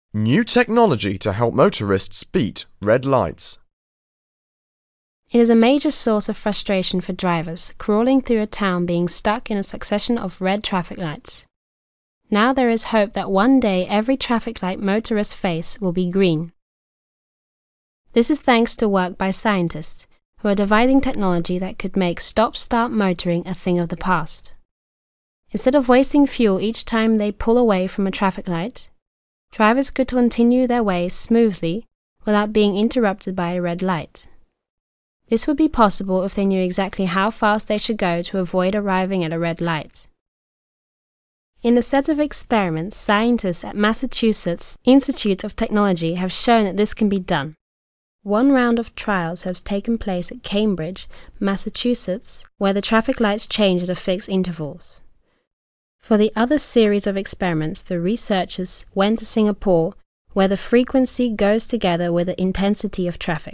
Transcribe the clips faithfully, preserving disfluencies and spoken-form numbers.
New technology to help motorists beat red lights. It is a major source of frustration for drivers crawling through a town being stuck in a succession of red traffic lights. Now there is hope that one day every traffic light motorists face will be green. This is thanks to work by scientists who are devising technology that could make stop-start motoring a thing of the past. Instead of wasting fuel each time they pull away from a traffic light, drivers could continue their way smoothly without being interrupted by a red light. This would be possible if they knew exactly how fast they should go to avoid arriving at a red light. In a set of experiments, scientists at Massachusetts Institute of Technology have shown that this can be done. One round of trials has taken place at Cambridge, Massachusetts, where the traffic lights change at fixed intervals. For the other series of experiments, the researchers went to Singapore, where the frequency goes together with the intensity of traffic.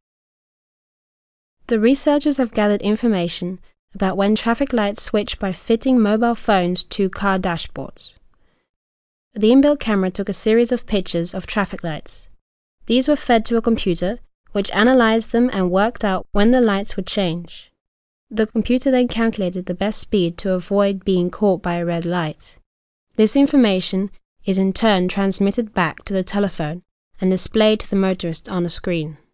The researchers have gathered information about when traffic lights switch by fitting mobile phones to car dashboards. The inbuilt camera took a series of pictures of traffic lights. These were fed to a computer, which analyzed them and worked out when the lights would change. The computer then calculated the best speed to avoid being caught by a red light. This information is in turn transmitted back to the telephone and displayed to the motorist on a screen.